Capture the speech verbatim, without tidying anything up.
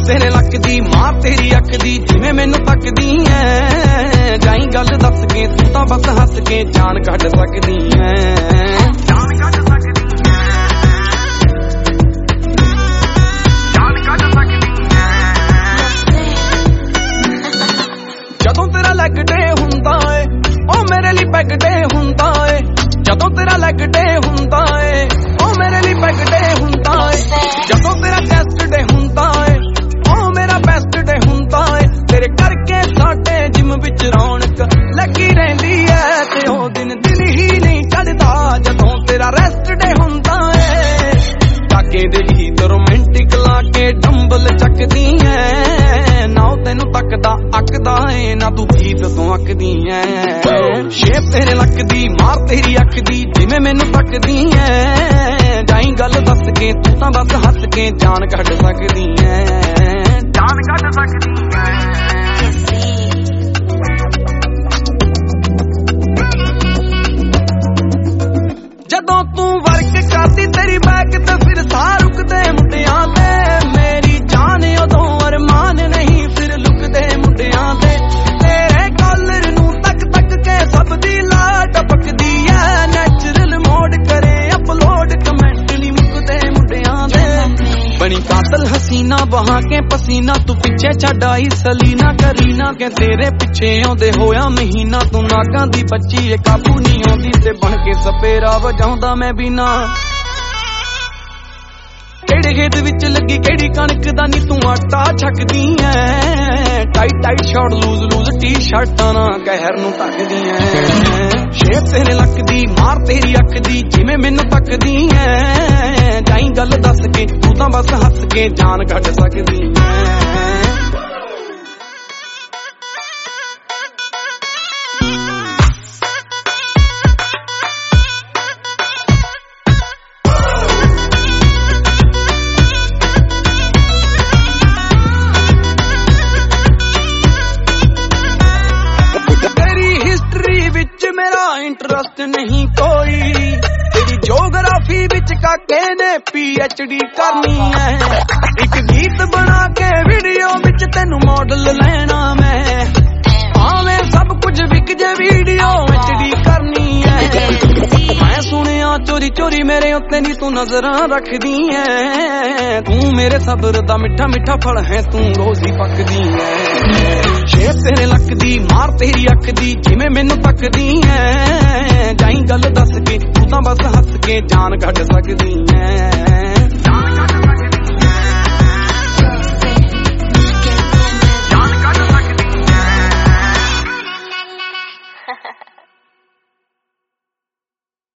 ਤੇਰੇ ਲੱਕ ਦੀ ਮਾਰ ਤੇਰੀ ਅੱਖ ਦੀ ਜਿਵੇਂ ਮੈਨੂੰ ਤੱਕਦੀ ਐ ਜਾਈ ਗੱਲ ਦੱਸ ਕੇ ਤੂੰ ਤਾਂ ਬਸ ਹੱਸ ਕੇ ਜਾਨ ਕੱਢ ਸਕਦੀ ਐ ਜਾਨ ਕੱਢ ਸਕਦੀ ਐ ਜਾਨ ਕੱਢ ਸਕਦੀ ਐ ਜਦੋਂ ਤੇਰਾ ਲੈਗ ਡੇ ਹੁੰਦਾ ਏ ਉਹ ਮੇਰੇ ਲਈ ਪੈਗ ਡੇ ਹੁੰਦਾ ਏ ਜਦੋਂ ਤੇਰਾ ਲੈਗ ਡੇ ਹੁੰਦਾ ਏ ਉਹ ਮੇਰੇ ਲਈ ਪੈਗ ਡੇ ਹੁੰਦਾ ਏ ਜਦੋਂ ਤੇਰਾ ਚੈਸਟ ਡੇ ਹੁੰਦਾ ਏ ਉਹ ਮੇਰਾ ਬੈਸਟ ਡੇ ਹੁੰਦਾ ਏ ਤੇਰੇ ਕਰਕੇ ਸਾਡੇ ਜਿਮ ਵਿੱਚ ਰੌਣਕ ਲੱਗੀ ਰਹਿੰਦੀ ਐ ਤੇ ਉਹ ਦਿਨ ਦਿਨ ਹੀ ਨਹੀਂ ਚੜਦਾ ਜਦੋਂ ਤੇਰਾ ਰੈਸਟ ਡੇ ਹੁੰਦਾ ਏ ਟਾਕੇ ਦੇ ਗੀਤ ਰੋਮਾਂਟਿਕ ਲਾ ਕੇ ਡੰਬਲ ਚੱਕਦੀ ਐ ਨਾ ਉਹ ਤੈਨੂੰ ਤੱਕਦਾ ਅੱਕਦਾ ਏ ਨਾ ਤੂੰ ਗੀਤ ਤੋਂ ਅੱਕਦੀ ਐ ਸ਼ੇਪ ਤੇਰੇ ਲੱਕ ਦੀ ਮਾਰ ਤੇਰੀ ਅੱਖ ਦੀ ਜਿਵੇਂ ਮੈਨੂੰ ਤੱਕਦੀ ਐ ਜਾਈ ਗੱਲ ਦੱਸ ਕੇ ਤੂੰ ਤਾਂ ਬਸ ਹੱਸ ਕੇ ਜਾਨ ਕੱਢ ਸਕਦੀ ਐ ਜਾਨ ਕੱਢ ਸਕਦੀ ਐ ਜਦੋਂ ਤੂੰ ਵਰਕ ਕਰਦੀ ਤੇਰੀ ਬੈਕ ਤੇ ਫਿਰ ਸਾਹ ਰੁਕਦੇ ਮੁੰਡਿਆਂ ਤੇ ਮੇਰੀ ਜਾਨ ਉਦੋਂ ਅਰਮਾਨ ਨਹੀਂ ਫਿਰ ਲੁਕਦੇ ਮੁੰਡਿਆਂ ਤੇ ਤੇਰੇ ਕਾਲਰ ਨੂੰ ਤੱਕ ਤੱਕ ਕੇ ਸਭ ਦੀ ਲਾ ਟਪਕਦੀ ਐ ਨੈਚੁਰਲ ਮੋਡ ਕਰੇ ਅਪਲੋਡ ਕਮੈਂਟ ਨਹੀਂ ਮੁੱਕਦੇ ਮੁੰਡਿਆਂ ਦੇ ਬਣੀ ਕਾਤਲ ਹਸੀਨਾ ਬਹਾ ਕੇ ਪਸੀਨਾ ਤੂੰ ਪਿੱਛੇ ਛੱਡ ਆਈ ਸਲੀਨਾ ਕਰੀਨਾ ਕਿ ਤੇਰੇ ਪਿੱਛੇ ਆਉਂਦੇ ਹੋਇਆ ਮਹੀਨਾ ਤੂੰ ਨਾਕਾਂ ਦੀ ਬੱਚੀ ਏ ਕਾਬੂ ਨਹੀਂ ਆਉਂਦੀ ਤੇ ਬਣ ਕੇ ਸਪੇਰਾ ਵਜਾਉਂਦਾ ਮੈਂ ਬਿਨਾ ਕਿਹੜੇ ਖੇਤ ਵਿੱਚ ਲੱਗੀ ਕਿਹੜੀ ਕਣਕ ਦਾ ਨੀ ਤੂੰ ਆਟਾ ਛਕਦੀ ਐ tight tight short loose loose T ਸ਼ਰਟਾਂ ਨਾ ਕਹਿਰ ਨੂੰ ਤੱਕਦੀ ਐ ਸ਼ੇਪ ਤੇਰੇ ਲੱਕ ਦੀ ਮਾਰ ਤੇਰੀ ਅੱਖ ਦੀ ਜਿਵੇਂ ਮੈਨੂੰ ਤੱਕਦੀ ਐ ਜਾਈ ਗੱਲ ਦੱਸ ਕੇ ਤੂੰ ਤਾਂ ਬਸ ਹੱਸ ਕੇ ਜਾਨ ਕੱਢ ਸਕਦੀ ਐ ਇੰਟਰਸਟ ਨਹੀਂ ਕੋਈ ਤੇਰੀ ਜੋਗਰਾਫੀ ਵਿੱਚ ਕਾਕੇ ਨੇ ਪੀ ਐਚ ਡੀ ਕਰਨੀ ਐ ਇੱਕ ਗੀਤ ਬਣਾ ਕੇ ਵੀਡੀਓ ਵਿੱਚ ਤੈਨੂੰ ਮਾਡਲ ਲੈਣਾ ਮੈਂ ਆਵੇਂ ਸਭ ਕੁਝ ਵਿਕ ਜੇ ਵੀਡੀਓ ਐਚ ਡੀ ਕਰਨੀ ਐ ਮੈਂ ਸੁਣਿਆ ਚੋਰੀ ਚੋਰੀ ਮੇਰੇ ਉੱਤੇ ਨੀ ਤੂੰ ਨਜ਼ਰਾਂ ਰੱਖਦੀ ਐ ਤੂੰ ਮੇਰੇ ਸਬਰ ਦਾ ਮਿੱਠਾ ਮਿੱਠਾ ਫਲ ਹੈ ਤੂੰ ਰੋਜ਼ ਹੀ ਪੱਕਦੀ ਐ ਸ਼ੇਪ ਤੇਰੇ ਲੱਕ ਦੀ ਮਾਰ ਤੇਰੀ ਅੱਖ ਦੀ ਜਿਵੇਂ ਮੈਨੂੰ ਤੱਕਦੀ ਐ ਜਾਈ ਗੱਲ ਦੱਸ ਕੇ ਤੂੰ ਤਾਂ ਬਸ ਹੱਸ ਕੇ ਜਾਨ ਕੱਢ ਸਕਦੀ ਐ